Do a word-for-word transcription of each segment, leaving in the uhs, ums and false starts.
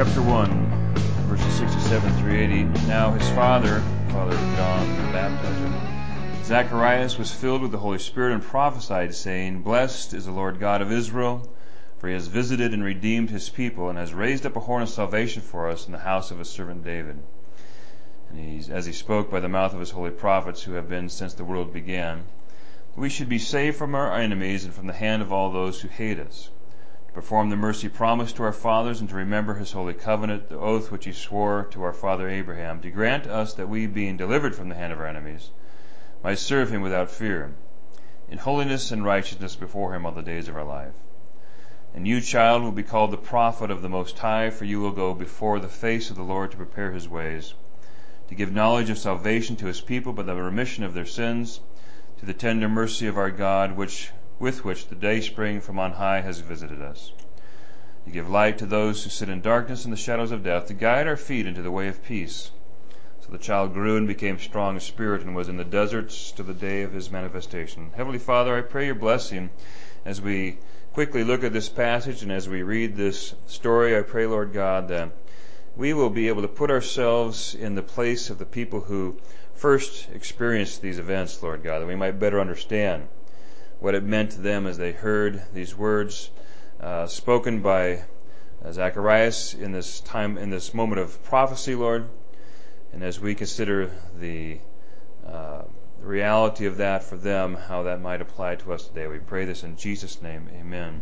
chapter one, verses sixty-seven through eighty. Now his father, Father John the Baptizer, Zacharias, was filled with the Holy Spirit and prophesied, saying, Blessed is the Lord God of Israel, for he has visited and redeemed his people, and has raised up a horn of salvation for us in the house of his servant David. And he's, as he spoke by the mouth of his holy prophets, who have been since the world began, we should be saved from our enemies and from the hand of all those who hate us, to perform the mercy promised to our fathers, and to remember his holy covenant, the oath which he swore to our father Abraham, to grant us that we, being delivered from the hand of our enemies, might serve him without fear, in holiness and righteousness before him all the days of our life. And you, child, will be called the prophet of the Most High, for you will go before the face of the Lord to prepare his ways, to give knowledge of salvation to his people by the remission of their sins, to the tender mercy of our God, which with which the day spring from on high has visited us, to give light to those who sit in darkness and the shadows of death, to guide our feet into the way of peace. So the child grew and became strong in spirit, and was in the deserts to the day of his manifestation. Heavenly Father, I pray your blessing as we quickly look at this passage and as we read this story. I pray, Lord God, that we will be able to put ourselves in the place of the people who first experienced these events, Lord God, that we might better understand what it meant to them as they heard these words uh, spoken by uh, Zacharias in this time, in this moment of prophecy, Lord. And as we consider the, uh, the reality of that for them, how that might apply to us today, we pray this in Jesus' name, amen.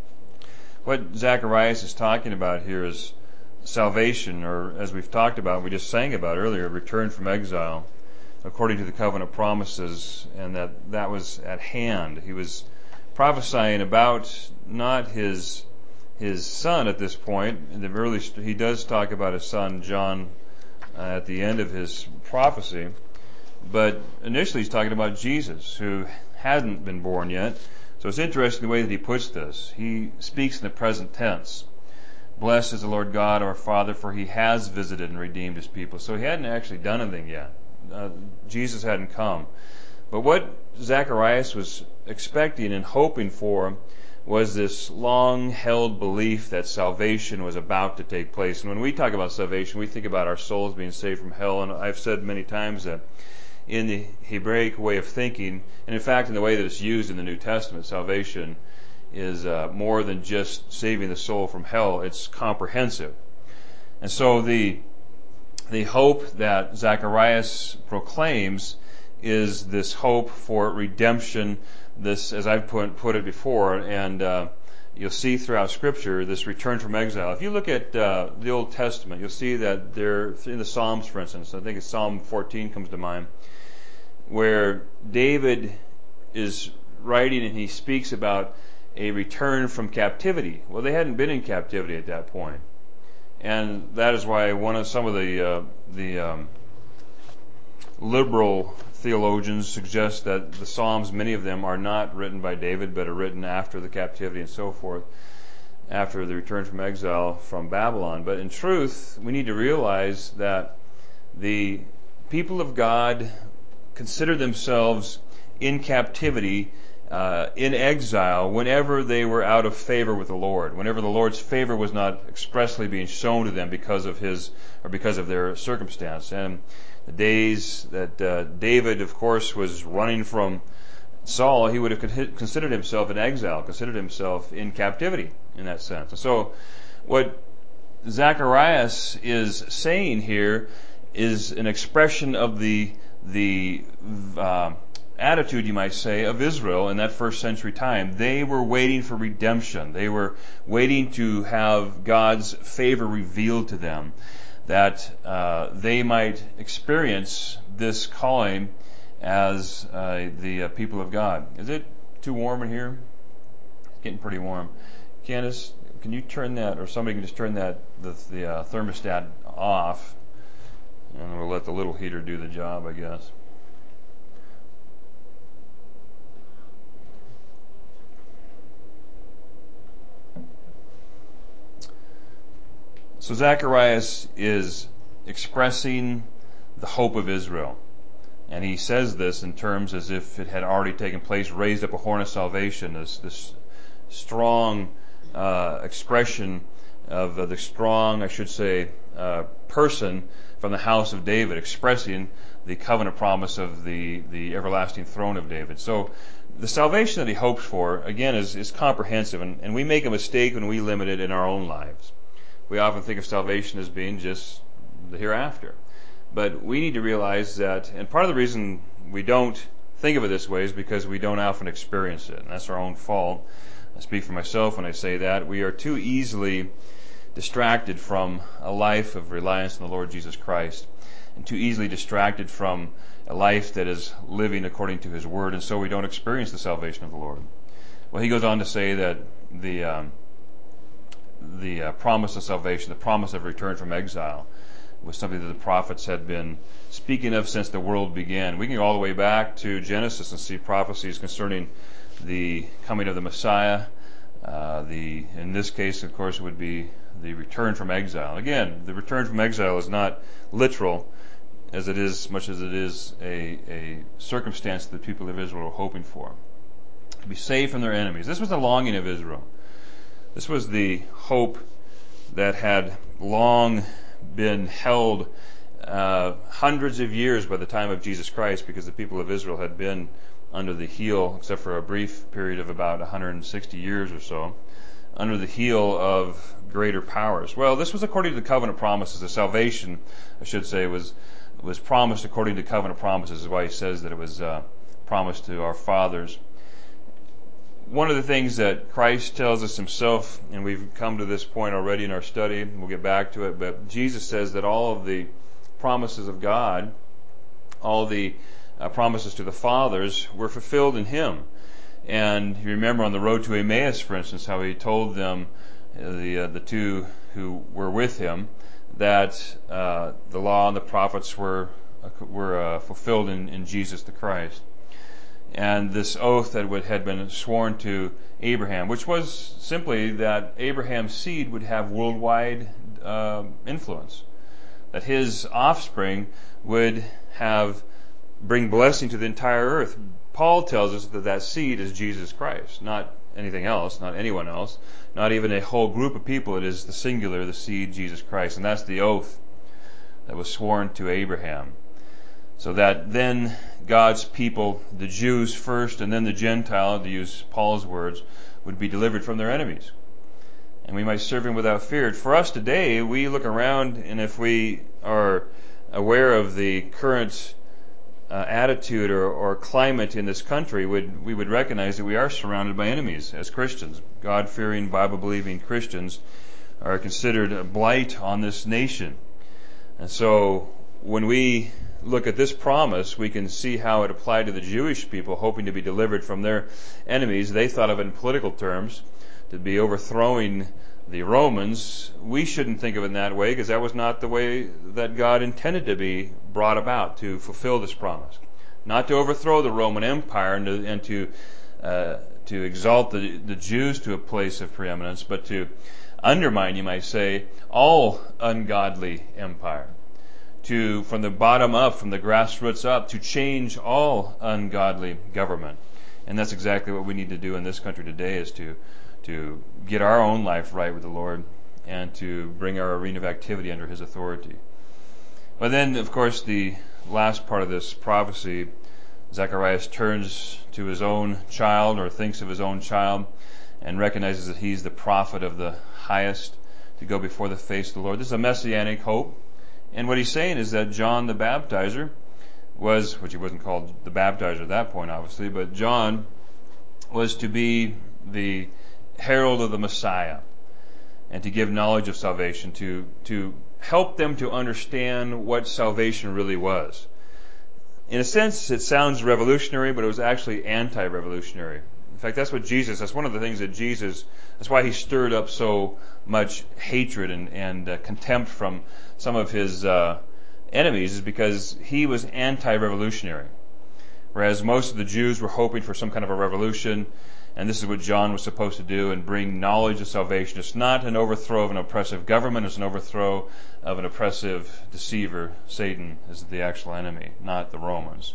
What Zacharias is talking about here is salvation, or as we've talked about, we just sang about earlier, return from exile, according to the covenant promises, and that that was at hand. He was prophesying about not his his son at this point. In the early, he does talk about his son John uh, at the end of his prophecy, but initially he's talking about Jesus, who hadn't been born yet. So it's interesting the way that he puts this. He speaks in the present tense. Blessed is the Lord God, our Father, for he has visited and redeemed his people. So he hadn't actually done anything yet. Uh, Jesus hadn't come. But what Zacharias was expecting and hoping for was this long-held belief that salvation was about to take place. And when we talk about salvation, we think about our souls being saved from hell. And I've said many times that in the Hebraic way of thinking, and in fact in the way that it's used in the New Testament, salvation is uh, more than just saving the soul from hell. It's comprehensive. And so the the hope that Zacharias proclaims is this hope for redemption, this, as I've put, put it before, and uh, you'll see throughout Scripture, this return from exile. If you look at uh, the Old Testament, you'll see that there, in the Psalms, for instance, I think it's Psalm fourteen comes to mind, where David is writing and he speaks about a return from captivity. Well, they hadn't been in captivity at that point. And that is why one of some of the uh, the um, liberal theologians suggest that the Psalms, many of them, are not written by David, but are written after the captivity and so forth, after the return from exile from Babylon. But in truth, we need to realize that the people of God consider themselves in captivity, Uh, in exile, whenever they were out of favor with the Lord, whenever the Lord's favor was not expressly being shown to them because of his or because of their circumstance. And the days that uh, David, of course, was running from Saul, he would have con- considered himself in exile, considered himself in captivity in that sense. And so, what Zacharias is saying here is an expression of the the uh, attitude, you might say, of Israel in that first century time. They were waiting for redemption. They were waiting to have God's favor revealed to them, that uh, they might experience this calling as uh, the uh, people of God. Is it too warm in here? It's getting pretty warm. Candace, can you turn that, or somebody can just turn that, the, the uh, thermostat off, and we'll let the little heater do the job, I guess. So Zacharias is expressing the hope of Israel. And he says this in terms as if it had already taken place, raised up a horn of salvation, this, this strong uh, expression of uh, the strong, I should say, uh, person from the house of David, expressing the covenant promise of the, the everlasting throne of David. So the salvation that he hopes for, again, is, is comprehensive, and, and we make a mistake when we limit it in our own lives. We often think of salvation as being just the hereafter. But we need to realize that, and part of the reason we don't think of it this way is because we don't often experience it, and that's our own fault. I speak for myself when I say that. We are too easily distracted from a life of reliance on the Lord Jesus Christ, and too easily distracted from a life that is living according to His Word, and so we don't experience the salvation of the Lord. Well, he goes on to say that the um, the uh, promise of salvation, the promise of return from exile, was something that the prophets had been speaking of since the world began. We can go all the way back to Genesis and see prophecies concerning the coming of the Messiah. Uh, the in this case, of course, would be the return from exile. Again, the return from exile is not literal, as it is much as it is a, a circumstance that the people of Israel were hoping for. To be saved from their enemies. This was the longing of Israel. This was the hope that had long been held uh, hundreds of years by the time of Jesus Christ, because the people of Israel had been under the heel, except for a brief period of about one hundred sixty years or so, under the heel of greater powers. Well, this was according to the covenant promises. The salvation, I should say, was was promised according to covenant promises. Is why he says that it was uh, promised to our fathers. One of the things that Christ tells us himself, and we've come to this point already in our study, we'll get back to it, but Jesus says that all of the promises of God, all the uh, promises to the fathers, were fulfilled in him. And you remember on the road to Emmaus, for instance, how he told them, uh, the uh, the two who were with him, that uh, the law and the prophets were uh, were uh, fulfilled in, in Jesus the Christ. And this oath that would, had been sworn to Abraham, which was simply that Abraham's seed would have worldwide uh, influence, that his offspring would have bring blessing to the entire earth. Paul tells us that that seed is Jesus Christ, not anything else, not anyone else, not even a whole group of people. It is the singular, the seed, Jesus Christ, and that's the oath that was sworn to Abraham. So that then God's people, the Jews first and then the Gentile, to use Paul's words, would be delivered from their enemies. And we might serve him without fear. For us today, we look around, and if we are aware of the current uh, attitude or, or climate in this country, would we would recognize that we are surrounded by enemies as Christians. God-fearing, Bible-believing Christians are considered a blight on this nation. And so when we look at this promise, we can see how it applied to the Jewish people hoping to be delivered from their enemies. They thought of it in political terms, to be overthrowing the Romans. We shouldn't think of it in that way, because that was not the way that God intended to be brought about to fulfill this promise. Not to overthrow the Roman Empire and to, and to, uh, to exalt the, the Jews to a place of preeminence, but to undermine, you might say, all ungodly empire. To, from the bottom up, from the grassroots up, to change all ungodly government. And that's exactly what we need to do in this country today, is to to get our own life right with the Lord and to bring our arena of activity under His authority. But then, of course, the last part of this prophecy, Zacharias turns to his own child, or thinks of his own child, and recognizes that he's the prophet of the highest to go before the face of the Lord. This is a messianic hope. And what he's saying is that John the Baptizer was, which he wasn't called the Baptizer at that point, obviously, but John was to be the herald of the Messiah and to give knowledge of salvation, to, to help them to understand what salvation really was. In a sense, it sounds revolutionary, but it was actually anti-revolutionary. In fact, that's what Jesus, that's one of the things that Jesus, that's why he stirred up so much hatred and, and uh, contempt from some of his uh, enemies, is because he was anti-revolutionary. Whereas most of the Jews were hoping for some kind of a revolution, and this is what John was supposed to do, and bring knowledge of salvation. It's not an overthrow of an oppressive government, it's an overthrow of an oppressive deceiver. Satan is the actual enemy, not the Romans.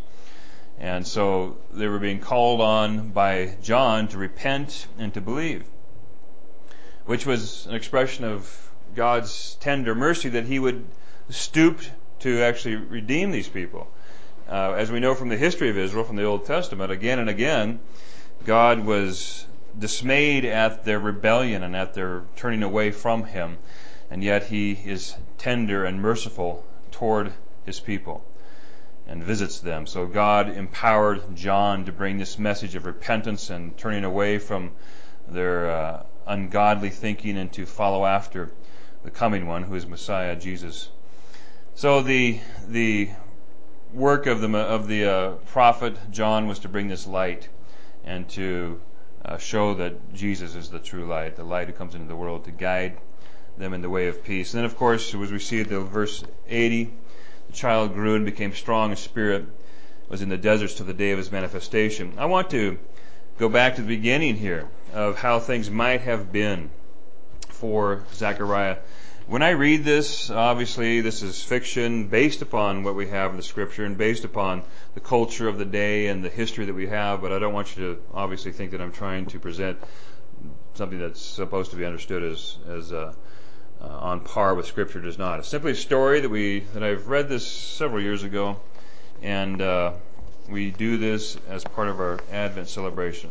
And so they were being called on by John to repent and to believe. which was an expression of God's tender mercy that he would stoop to actually redeem these people. Uh, as we know from the history of Israel, from the Old Testament, again and again, God was dismayed at their rebellion and at their turning away from him, and yet he is tender and merciful toward his people and visits them. So God empowered John to bring this message of repentance and turning away from their uh, ungodly thinking and to follow after the coming one, who is Messiah, Jesus. So the the work of the of the uh, prophet John was to bring this light and to uh, show that Jesus is the true light, the light who comes into the world to guide them in the way of peace. And then, of course, as we see at the verse eighty, the child grew and became strong in spirit, was in the deserts till the day of his manifestation. I want to go back to the beginning here of how things might have been for Zechariah. When I read this, obviously this is fiction based upon what we have in the Scripture and based upon the culture of the day and the history that we have, but I don't want you to obviously think that I'm trying to present something that's supposed to be understood as as uh, uh, on par with Scripture. Does not. It's simply a story that we that I've read this several years ago, and uh, we do this as part of our Advent celebration.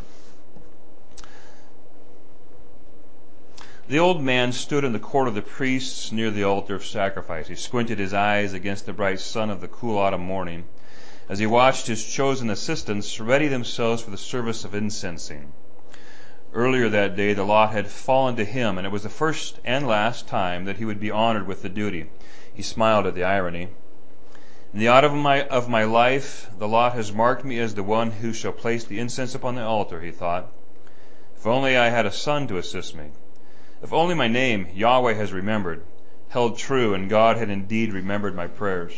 The old man stood in the court of the priests near the altar of sacrifice. He squinted his eyes against the bright sun of the cool autumn morning as he watched his chosen assistants ready themselves for the service of incensing. Earlier that day, the lot had fallen to him, and it was the first and last time that he would be honored with the duty. He smiled at the irony. In the autumn of my, of my life, the lot has marked me as the one who shall place the incense upon the altar, he thought. If only I had a son to assist me. If only my name, Yahweh, has remembered, held true, and God had indeed remembered my prayers.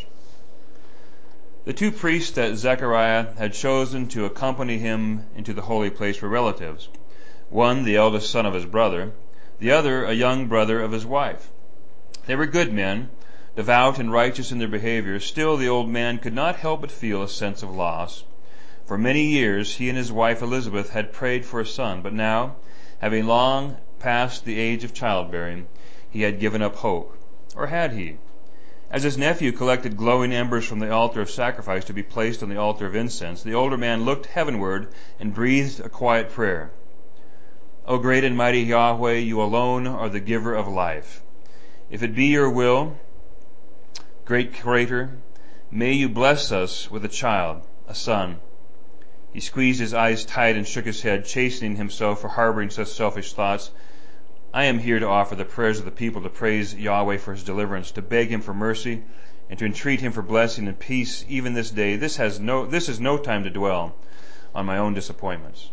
The two priests that Zechariah had chosen to accompany him into the holy place were relatives. One, the eldest son of his brother, the other, a young brother of his wife. They were good men, devout and righteous in their behavior. Still, the old man could not help but feel a sense of loss. For many years, he and his wife Elizabeth had prayed for a son, but now, having long past the age of childbearing, he had given up hope. Or had he? As his nephew collected glowing embers from the altar of sacrifice to be placed on the altar of incense, the older man looked heavenward and breathed a quiet prayer. O great and mighty Yahweh, you alone are the giver of life. If it be your will, great Creator, may you bless us with a child, a son. He squeezed his eyes tight and shook his head, chastening himself for harboring such selfish thoughts. I am here to offer the prayers of the people, to praise Yahweh for his deliverance, to beg him for mercy, and to entreat him for blessing and peace even this day. This has no, this is no time to dwell on my own disappointments.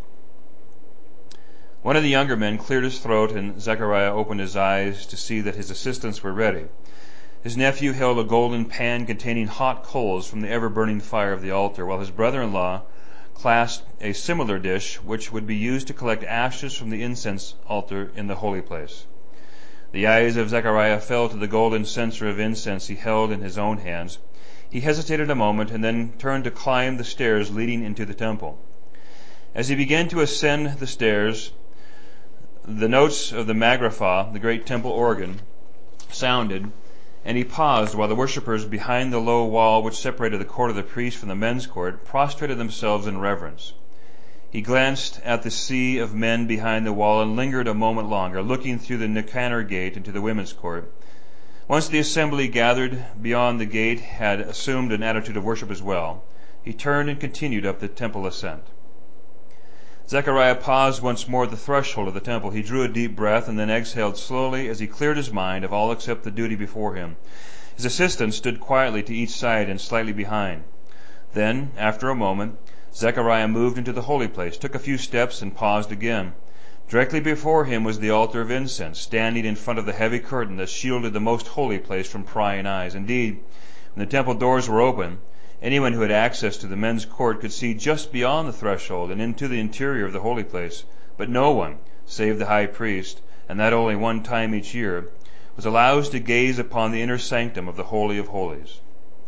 One of the younger men cleared his throat, and Zechariah opened his eyes to see that his assistants were ready. His nephew held a golden pan containing hot coals from the ever-burning fire of the altar, while his brother-in-law clasped a similar dish which would be used to collect ashes from the incense altar in the holy place. The eyes of Zechariah fell to the golden censer of incense he held in his own hands. He hesitated a moment and then turned to climb the stairs leading into the temple. As he began to ascend the stairs, the notes of the magraphah, the great temple organ, sounded, and he paused while the worshippers behind the low wall which separated the court of the priests from the men's court prostrated themselves in reverence. He glanced at the sea of men behind the wall and lingered a moment longer, looking through the Nicanor gate into the women's court. Once the assembly gathered beyond the gate had assumed an attitude of worship as well, he turned and continued up the temple ascent. Zechariah paused once more at the threshold of the temple. He drew a deep breath and then exhaled slowly as he cleared his mind of all except the duty before him. His assistants stood quietly to each side and slightly behind. Then, after a moment, Zechariah moved into the holy place, took a few steps, and paused again. Directly before him was the altar of incense, standing in front of the heavy curtain that shielded the most holy place from prying eyes. Indeed, when the temple doors were open, anyone who had access to the men's court could see just beyond the threshold and into the interior of the holy place, but no one, save the high priest, and that only one time each year, was allowed to gaze upon the inner sanctum of the Holy of Holies.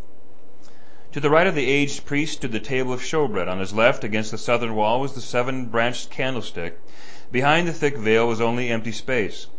To the right of the aged priest stood the table of showbread. On his left, against the southern wall, was the seven-branched candlestick. Behind the thick veil was only empty space.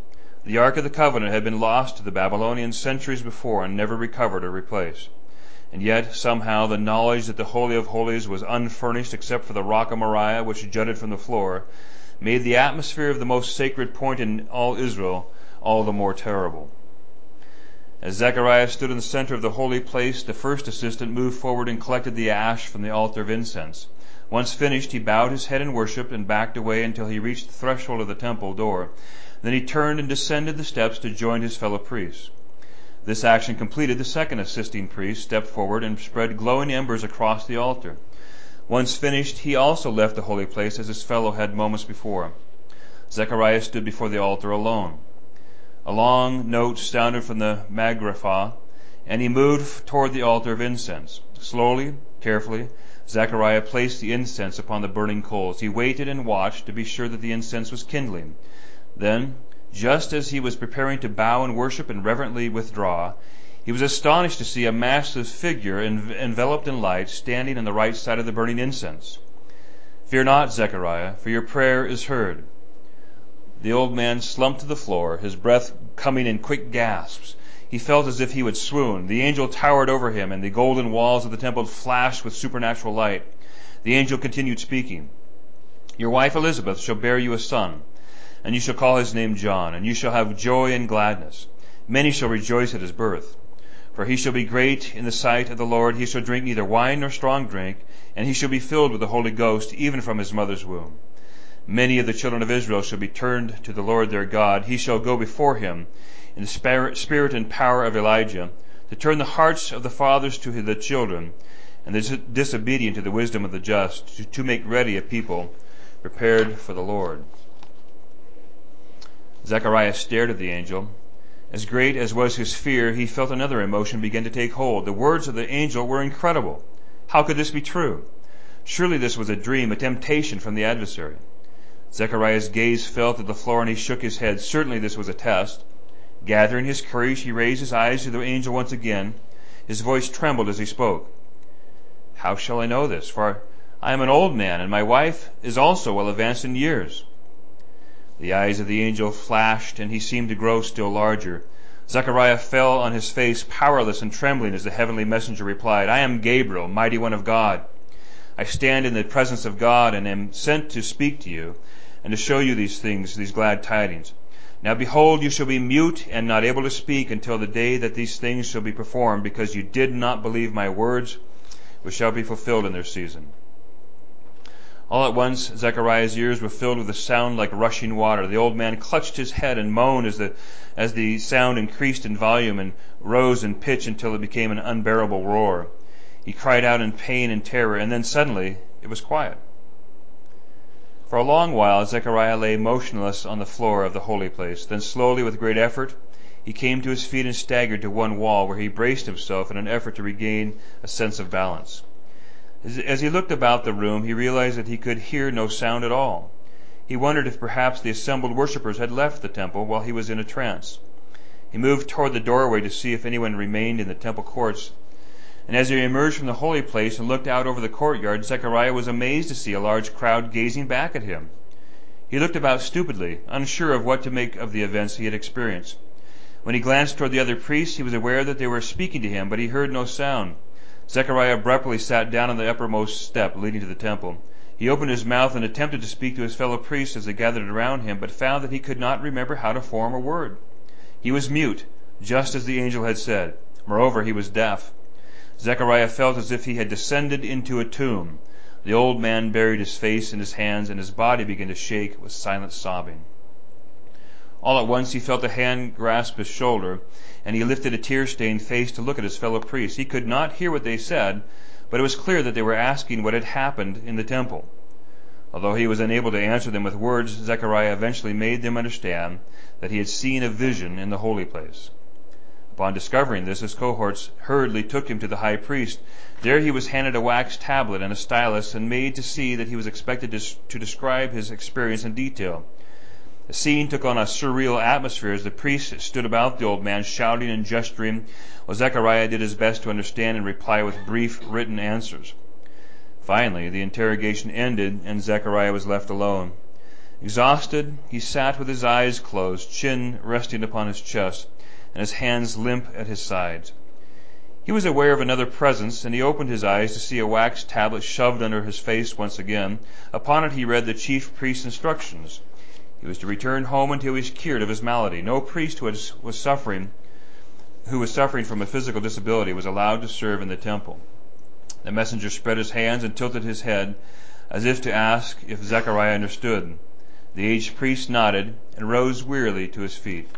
The Ark of the Covenant had been lost to the Babylonians centuries before and never recovered or replaced. And yet, somehow, the knowledge that the Holy of Holies was unfurnished except for the rock of Moriah, which jutted from the floor, made the atmosphere of the most sacred point in all Israel all the more terrible. As Zechariah stood in the center of the holy place, the first assistant moved forward and collected the ash from the altar of incense. Once finished, he bowed his head in worship and backed away until he reached the threshold of the temple door. Then he turned and descended the steps to join his fellow priests. This action completed, the second assisting priest stepped forward and spread glowing embers across the altar. Once finished, he also left the holy place as his fellow had moments before. Zechariah stood before the altar alone. A long note sounded from the magraphah, and he moved toward the altar of incense. Slowly, carefully, Zechariah placed the incense upon the burning coals. He waited and watched to be sure that the incense was kindling. Then, just as he was preparing to bow in worship and reverently withdraw, he was astonished to see a massive figure enveloped in light standing on the right side of the burning incense. "Fear not, Zechariah, for your prayer is heard." The old man slumped to the floor, his breath coming in quick gasps. He felt as if he would swoon. The angel towered over him, and the golden walls of the temple flashed with supernatural light. The angel continued speaking. "Your wife Elizabeth shall bear you a son, and you shall call his name John, and you shall have joy and gladness. Many shall rejoice at his birth. For he shall be great in the sight of the Lord. He shall drink neither wine nor strong drink, and he shall be filled with the Holy Ghost, even from his mother's womb. Many of the children of Israel shall be turned to the Lord their God. He shall go before him in the spirit and power of Elijah, to turn the hearts of the fathers to the children, and the disobedient to the wisdom of the just, to, to make ready a people prepared for the Lord." Zechariah stared at the angel. As great as was his fear, he felt another emotion begin to take hold. The words of the angel were incredible. How could this be true? Surely this was a dream, a temptation from the adversary. Zechariah's gaze fell to the floor and he shook his head. Certainly this was a test. Gathering his courage, he raised his eyes to the angel once again. His voice trembled as he spoke. "How shall I know this? For I am an old man, and my wife is also well advanced in years." The eyes of the angel flashed, and he seemed to grow still larger. Zechariah fell on his face, powerless and trembling, as the heavenly messenger replied, "I am Gabriel, mighty one of God. I stand in the presence of God and am sent to speak to you and to show you these things, these glad tidings. Now behold, you shall be mute and not able to speak until the day that these things shall be performed, because you did not believe my words, which shall be fulfilled in their season." All at once, Zechariah's ears were filled with a sound like rushing water. The old man clutched his head and moaned as the, as the sound increased in volume and rose in pitch until it became an unbearable roar. He cried out in pain and terror, and then suddenly it was quiet. For a long while, Zechariah lay motionless on the floor of the holy place. Then slowly, with great effort, he came to his feet and staggered to one wall, where he braced himself in an effort to regain a sense of balance. As he looked about the room, he realized that he could hear no sound at all. He wondered if perhaps the assembled worshippers had left the temple while he was in a trance. He moved toward the doorway to see if anyone remained in the temple courts. And as he emerged from the holy place and looked out over the courtyard, Zechariah was amazed to see a large crowd gazing back at him. He looked about stupidly, unsure of what to make of the events he had experienced. When he glanced toward the other priests, he was aware that they were speaking to him, but he heard no sound. Zechariah abruptly sat down on the uppermost step leading to the temple. He opened his mouth and attempted to speak to his fellow priests as they gathered around him, but found that he could not remember how to form a word. He was mute, just as the angel had said. Moreover, he was deaf. Zechariah felt as if he had descended into a tomb. The old man buried his face in his hands, and his body began to shake with silent sobbing. All at once he felt a hand grasp his shoulder, and he lifted a tear-stained face to look at his fellow priests. He could not hear what they said, but it was clear that they were asking what had happened in the temple. Although he was unable to answer them with words, Zechariah eventually made them understand that he had seen a vision in the holy place. Upon discovering this, his cohorts hurriedly took him to the high priest. There he was handed a wax tablet and a stylus and made to see that he was expected to, to describe his experience in detail. The scene took on a surreal atmosphere as the priests stood about the old man, shouting and gesturing, while Zechariah did his best to understand and reply with brief written answers. Finally, the interrogation ended and Zechariah was left alone. Exhausted, he sat with his eyes closed, chin resting upon his chest, and his hands limp at his sides. He was aware of another presence, and he opened his eyes to see a wax tablet shoved under his face once again. Upon it he read the chief priest's instructions. He was to return home until he was cured of his malady. No priest who was, was suffering, who was suffering from a physical disability was allowed to serve in the temple. The messenger spread his hands and tilted his head as if to ask if Zechariah understood. The aged priest nodded and rose wearily to his feet.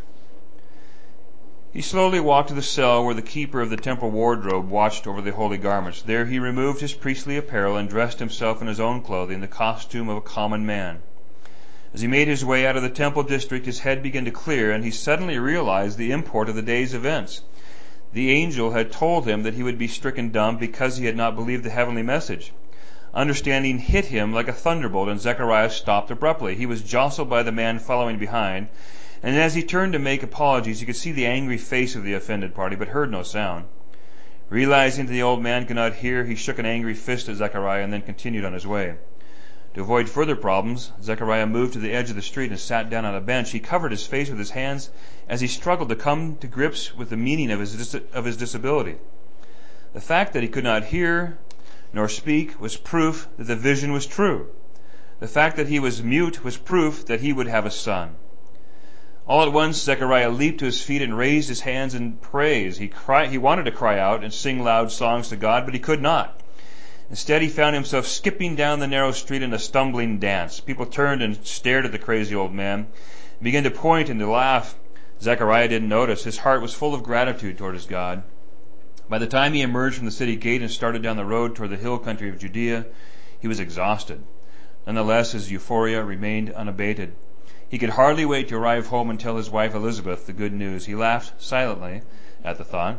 He slowly walked to the cell where the keeper of the temple wardrobe watched over the holy garments. There he removed his priestly apparel and dressed himself in his own clothing, the costume of a common man. As he made his way out of the temple district, his head began to clear, and he suddenly realized the import of the day's events. The angel had told him that he would be stricken dumb because he had not believed the heavenly message. Understanding hit him like a thunderbolt, and Zechariah stopped abruptly. He was jostled by the man following behind, and as he turned to make apologies, he could see the angry face of the offended party, but heard no sound. Realizing that the old man could not hear, he shook an angry fist at Zechariah and then continued on his way. To avoid further problems, Zechariah moved to the edge of the street and sat down on a bench. He covered his face with his hands as he struggled to come to grips with the meaning of his dis- of his disability. The fact that he could not hear nor speak was proof that the vision was true. The fact that he was mute was proof that he would have a son. All at once, Zechariah leaped to his feet and raised his hands in praise. He cried, he wanted to cry out and sing loud songs to God, but he could not. Instead, he found himself skipping down the narrow street in a stumbling dance. People turned and stared at the crazy old man, and began to point and to laugh. Zechariah didn't notice. His heart was full of gratitude toward his God. By the time he emerged from the city gate and started down the road toward the hill country of Judea, he was exhausted. Nonetheless, his euphoria remained unabated. He could hardly wait to arrive home and tell his wife Elizabeth the good news. He laughed silently at the thought.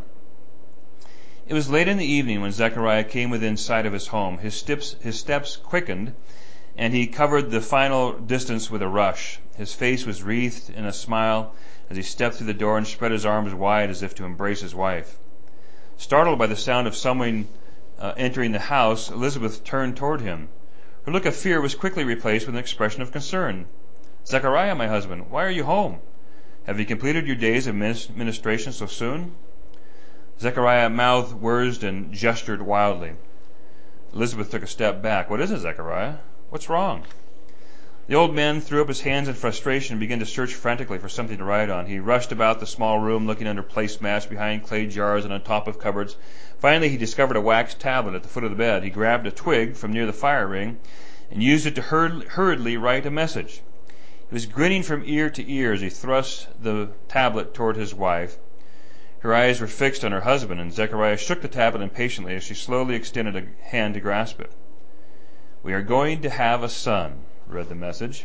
It was late in the evening when Zechariah came within sight of his home. His steps, his steps quickened, and he covered the final distance with a rush. His face was wreathed in a smile as he stepped through the door and spread his arms wide as if to embrace his wife. Startled by the sound of someone uh, entering the house, Elizabeth turned toward him. Her look of fear was quickly replaced with an expression of concern. "Zechariah, my husband, why are you home? Have you completed your days of ministration so soon?" Zechariah mouthed words and gestured wildly. Elizabeth took a step back. "What is it, Zechariah? What's wrong?" The old man threw up his hands in frustration and began to search frantically for something to write on. He rushed about the small room, looking under placemats, behind clay jars, and on top of cupboards. Finally, he discovered a wax tablet at the foot of the bed. He grabbed a twig from near the fire ring and used it to hurri- hurriedly write a message. He was grinning from ear to ear as he thrust the tablet toward his wife. Her eyes were fixed on her husband, and Zechariah shook the tablet impatiently as she slowly extended a hand to grasp it. "We are going to have a son," read the message.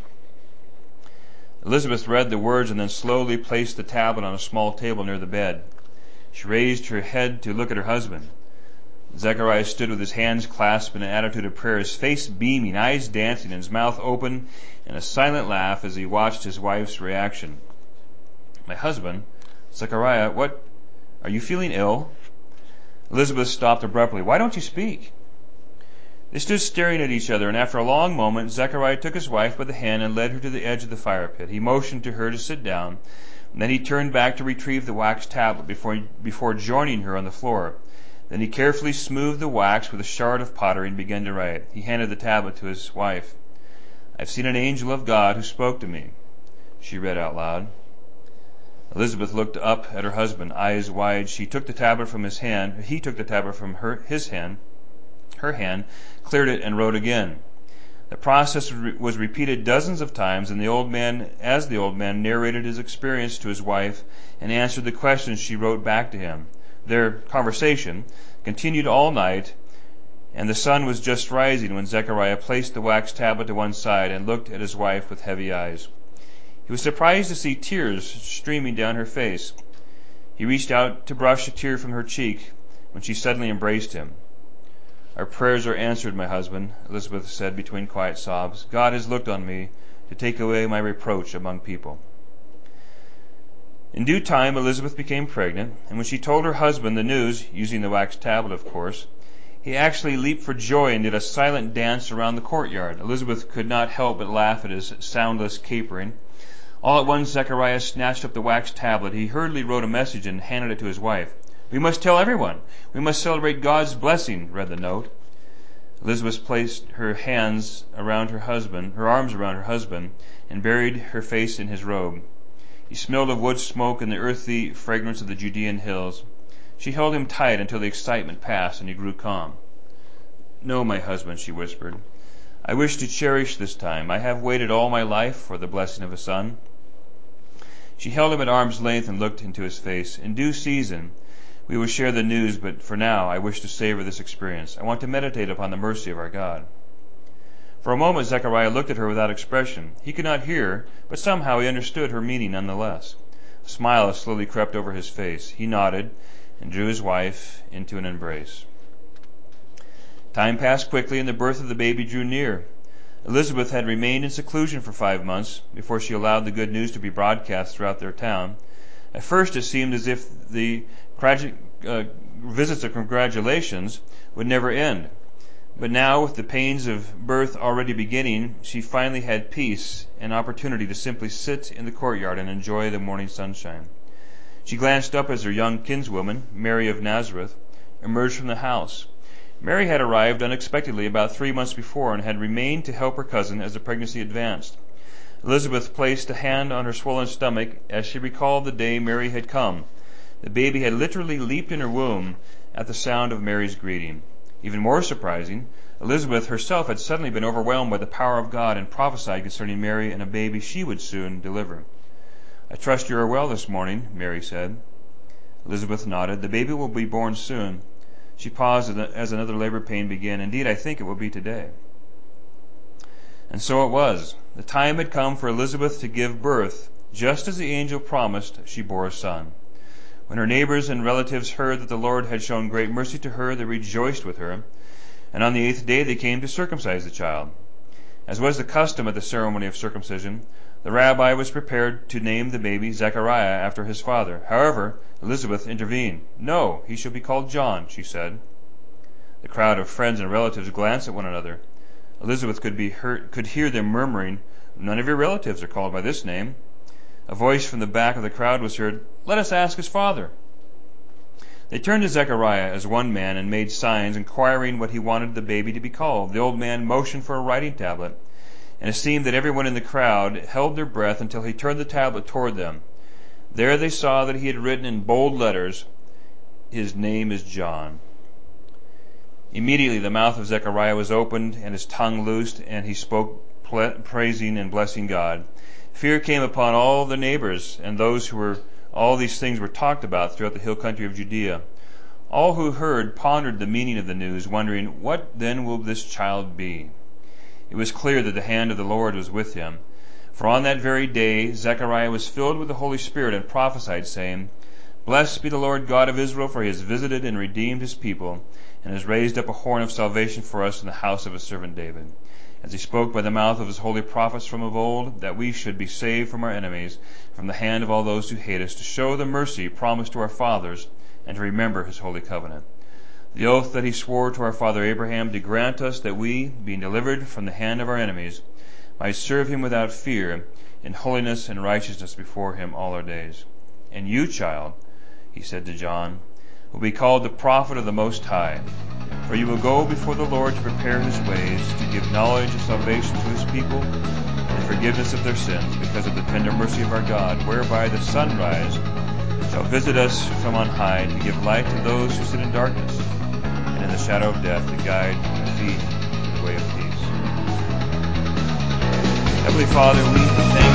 Elizabeth read the words and then slowly placed the tablet on a small table near the bed. She raised her head to look at her husband. Zechariah stood with his hands clasped in an attitude of prayer, his face beaming, eyes dancing, and his mouth open in a silent laugh as he watched his wife's reaction. "My husband, Zechariah, what, are you feeling ill?" Elizabeth stopped abruptly. "Why don't you speak?" They stood staring at each other, and after a long moment, Zechariah took his wife by the hand and led her to the edge of the fire pit. He motioned to her to sit down, and then he turned back to retrieve the wax tablet before, before joining her on the floor. Then he carefully smoothed the wax with a shard of pottery and began to write. He handed the tablet to his wife. "I've seen an angel of God who spoke to me," she read out loud. Elizabeth looked up at her husband, eyes wide. She took the tablet from his hand. He took the tablet from her, his hand, her hand, cleared it, and wrote again. The process was repeated dozens of times, and the old man, as the old man narrated his experience to his wife and answered the questions she wrote back to him. Their conversation continued all night, and the sun was just rising when Zechariah placed the wax tablet to one side and looked at his wife with heavy eyes. He was surprised to see tears streaming down her face. He reached out to brush a tear from her cheek when she suddenly embraced him. "Our prayers are answered, my husband," Elizabeth said between quiet sobs. "God has looked on me to take away my reproach among people." In due time, Elizabeth became pregnant, and when she told her husband the news, using the wax tablet, of course, He actually leaped for joy and did a silent dance around the courtyard. Elizabeth could not help but laugh at his soundless capering. All at once, Zechariah snatched up the wax tablet. He hurriedly wrote a message and handed it to his wife. "We must tell everyone. We must celebrate God's blessing," read the note. Elizabeth placed her hands around her husband, her arms around her husband, and buried her face in his robe. He smelled of wood smoke and the earthy fragrance of the Judean hills. She held him tight until the excitement passed and he grew calm. "No, my husband," she whispered. "I wish to cherish this time. I have waited all my life for the blessing of a son." She held him at arm's length and looked into his face. "In due season, we will share the news, but for now I wish to savor this experience. I want to meditate upon the mercy of our God." For a moment, Zechariah looked at her without expression. He could not hear, but somehow he understood her meaning nonetheless. A smile slowly crept over his face. He nodded and drew his wife into an embrace. Time passed quickly, and the birth of the baby drew near. Elizabeth had remained in seclusion for five months before she allowed the good news to be broadcast throughout their town. At first it seemed as if the uh, visits of congratulations would never end. But now, with the pains of birth already beginning, she finally had peace and opportunity to simply sit in the courtyard and enjoy the morning sunshine. She glanced up as her young kinswoman, Mary of Nazareth, emerged from the house. Mary had arrived unexpectedly about three months before and had remained to help her cousin as the pregnancy advanced. Elizabeth placed a hand on her swollen stomach as she recalled the day Mary had come. The baby had literally leaped in her womb at the sound of Mary's greeting. Even more surprising, Elizabeth herself had suddenly been overwhelmed by the power of God and prophesied concerning Mary and a baby she would soon deliver. "I trust you are well this morning," Mary said. Elizabeth nodded. "The baby will be born soon." She paused as another labor pain began. "Indeed, I think it will be today." And so it was. The time had come for Elizabeth to give birth. Just as the angel promised, she bore a son. When her neighbors and relatives heard that the Lord had shown great mercy to her, they rejoiced with her. And on the eighth day they came to circumcise the child. As was the custom at the ceremony of circumcision, the rabbi was prepared to name the baby Zechariah after his father. However, Elizabeth intervened. "No, he shall be called John," she said. The crowd of friends and relatives glanced at one another. Elizabeth could be heard, could hear them murmuring, "None of your relatives are called by this name." A voice from the back of the crowd was heard, "Let us ask his father." They turned to Zechariah as one man and made signs, inquiring what he wanted the baby to be called. The old man motioned for a writing tablet, and it seemed that everyone in the crowd held their breath until he turned the tablet toward them. There they saw that he had written in bold letters, "His name is John." Immediately the mouth of Zechariah was opened and his tongue loosed, and he spoke praising and blessing God. Fear came upon all the neighbors and those who were all these things were talked about throughout the hill country of Judea. All who heard pondered the meaning of the news, wondering, "What then will this child be?" It was clear that the hand of the Lord was with him. For on that very day Zechariah was filled with the Holy Spirit and prophesied, saying, "Blessed be the Lord God of Israel, for he has visited and redeemed his people, and has raised up a horn of salvation for us in the house of his servant David, as he spoke by the mouth of his holy prophets from of old, that we should be saved from our enemies, from the hand of all those who hate us, to show the mercy promised to our fathers, and to remember his holy covenant. The oath that he swore to our father Abraham, to grant us that we, being delivered from the hand of our enemies, might serve him without fear, in holiness and righteousness before him all our days. And you, child," he said to John, "will be called the prophet of the Most High, for you will go before the Lord to prepare his ways, to give knowledge of salvation to his people, and the forgiveness of their sins, because of the tender mercy of our God, whereby the sunrise shall visit us from on high, to give light to those who sit in darkness, and in the shadow of death, to guide our feet in the way of peace." Heavenly Father, we thank